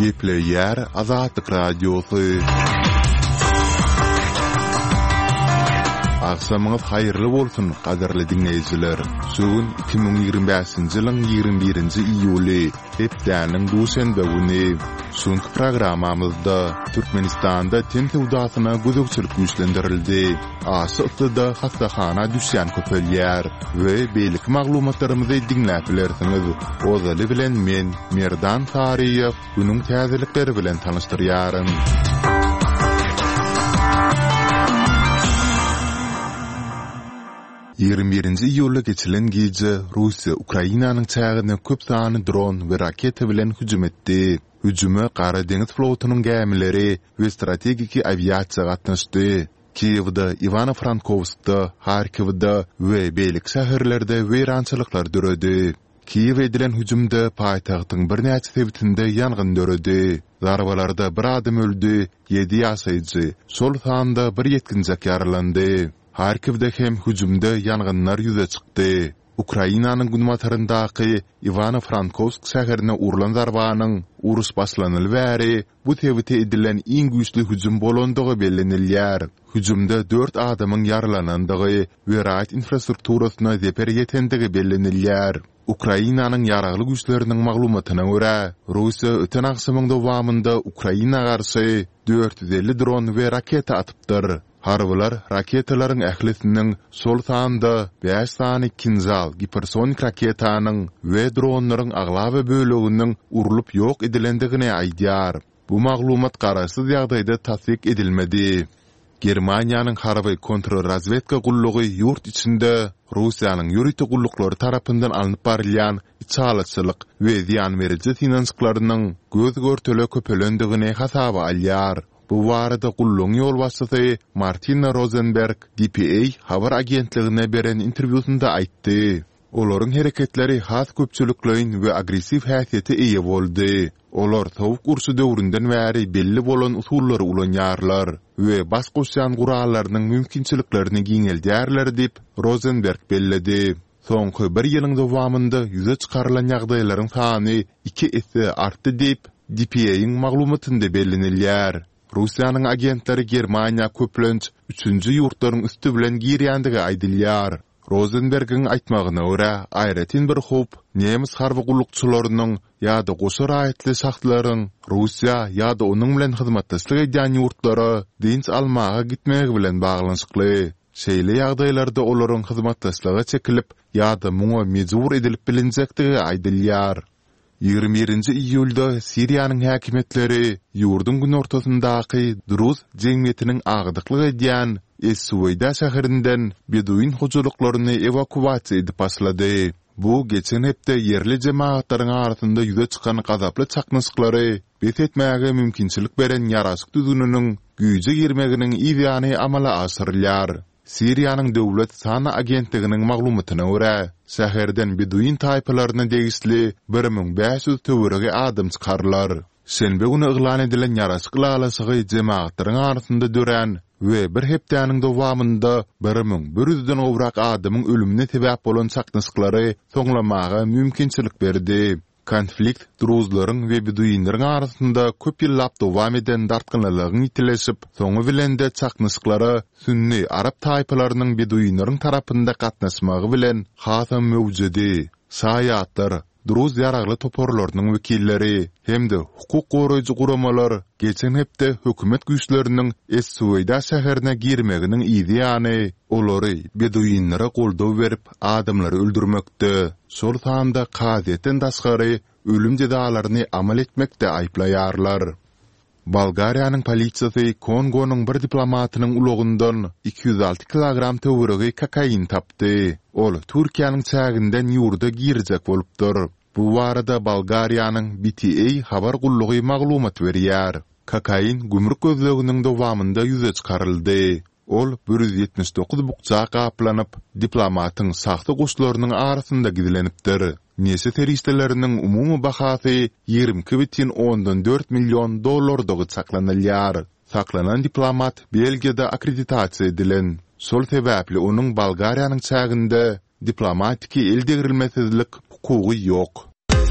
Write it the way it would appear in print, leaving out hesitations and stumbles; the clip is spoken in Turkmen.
Gepleyer Azatlyk Radiosu. Akşamınız hayırlı bolsun, qadarly dinleyijiler. Sögün 2025-nji ýylyň 21-nji iýuly, hepdäniň duşanbe güni. Şonky programmamyzda Türkmenistanda ten sowdasyna gözegçilik güýçlendirildi. Asyda hastahana düşýän köpelýär we beýlik maglumatlarymyzy dinläp bilersiňiz. Ozaly bilen men Merdan Tariýew günüň täzelikleri bilen tanyşdyrýarym. 21-nji iýulda geçilen gece Russiýa Ukrainanyň çägine köp sany dron we raket bilen hüjüm etdi. Hüjüme Gara deňiz flotunyň gämileri we strategik aviasiýa gatnaşdy. Kiýewde, Ivano-Frankowskda, Harkivda we beýlik şäherlerde weýrançylyklar döredi. Kiýew edilen hüjümde paýtagtyň bir näçe sebitinde ýangyn döredi. Zarbalarda bir adam öldü, 7 ýaşaýjy, şol sanda bir ýetkinjek ýaralandy. Harkivde hem hüjümde ýangynlar ýüze çykdy. Ukrainanyň günbataryndaky Ivano-Frankowsk şäherine urulan zarbanyň urus başlanyly bäri bu tebite edilen iň güýçli hüjüm bolandygy bellenilýär. Hüjümde 4 adamyň ýaralanandygy we raýat infrastrukturasyna zeper ýetendigi bellenilýär. Ukrainanyň ýaragly güýçleriniň maglumatyna görä, Russiýa öten akşamyň dowamında Ukraina garşy 450 dron we raket atypdyr. Harbylar raketalaryň ählisiniň sol sanda 5 sany kinzal hipersonik raketanyň we dronlaryň aglaby böleginiň urulup ýok edilendigine aýdýar. Bu maglumat garaşsyz ýagdaýda tasdik edilmedi. Germaniýanyň harby kontrrazvedka gullugy ýurt içinde Russiýanyň ýürüti gulluklary tarapyndan alınıp barilýan içalatçylyk we ziýan beriji finansiklarynyň göz görtele köpelendigine hasaba alýar. Bu warada gulluň ýol başçysy Martina Rosenberg DPA habar agentligine beren interwýusynda aýtdy. Olaryň hereketleri has köpçülikleriň we agressiw häsiýete eýe boldy. Olar tawuk urşy döwründen bäri belli bolan usullary ulanýarlar we bas goşýan gurallarynyň mümkinçiliklerini giňeldärler diýip Rosenberg belledi. Soňky bir ýylyň dowamında ýüze çykarylan ýagdaýlaryň sany 2 esse artdy diýip DPA-ň maglumatynda bellenilýär. Russiýanyň agentleri Germaniýa köplenç 3-nji ýurtlaryň üstü bilen girýändigi aýdylýar. Rosenberg'in aýtmagyna görä, aýratyn bir hop nemis harby gullukçylarynyň ýa-da goşa raýatly şahtlaryň Russiýa ýa-da onuň bilen hyzmatdaşlyk edýän ýurtlary dinç almaga gitmegi bilen baglanyşykly. Şeýle ýagdaýlarda olaryň hyzmatdaşlygy çekilip ýa-da muňa mejbur edilip bilinjektigi aýdylýar. 21-nji iýulda Siriýanyň häkimetleri ýurdun gün ortasyndaky Druz jemgyýetiniň agdyklyk edýän Es-Suweyda şäherinden beduin hojalyklaryny evakuasiýa edip başlady. Bu geçen hepde yerli jemaatlaryň arasynda ýüze çykan gazaply çaknaşyklary bet etmäge mümkinçilik beren ýaraşyk düzgüniniň güýje girmeginiň ýa-ni amala asyrylýar. Siriýanyň döwlet sana agentliginiň maglumatyna görä, şäherden beduin taýpalaryna degisli 1500 töwerege adam çykarlar. Şenbe güni yglan edilen ýaraşyk lalasy jemaatlaryň arasynda dören we bir hepdäniň dowamında 1100-den owrak adamyň ölümine sebäp bolan çaknaşyklary soňlamaga mümkinçilik berdi. Konflikt Druzlaryň we beduinlaryň arasynda köp ýyllap dowam eden dartgynlygyň itileşip, soňy bilen de çaknaşyklary Sünni Arap taýpalarynyň beduinlaryň tarapynda gatnaşmagy bilen hasam mewjudi. Saýatlar, Druz ýaragly toporlarynyň wekilleri hemde hukuk goraýjy guramalar geçen hepde hökümet güýçleriniň Es-Suweyda şäherine girmeginiň ýa-ni olary beduinlara goldaw berip adamlary öldürmekde. Şol sanda kazetten daşgary ölüm jazalaryny amal etmekde aýplaýarlar. Bolgariýanyň polisiýasy Kongonyň bir diplomatynyň ulagyndan 206 kilogram töweregi kokain tapdy. Ol Türkiýanyň çäginden ýurda girjek bolupdyr. Bu warada Bolgariýanyň BTA habar gullugy maglumat berýär. Kokain gümrük gözleginiň dowamında ýüze çykaryldy. Ol 179 bukça gaplanyp diplomatyň saxta goşlarynyň arasynda gidilenipdir. Nese teristleriniň umumy bahasy 22,4 milyon dollardygy saklanylýar. Saklanan diplomat Belgiýada akkreditasiýa edilen. Şol sebäpli onuň Bolgariýanyň çäginde diplomatiki eldegirilmesizlik hukugy ýok.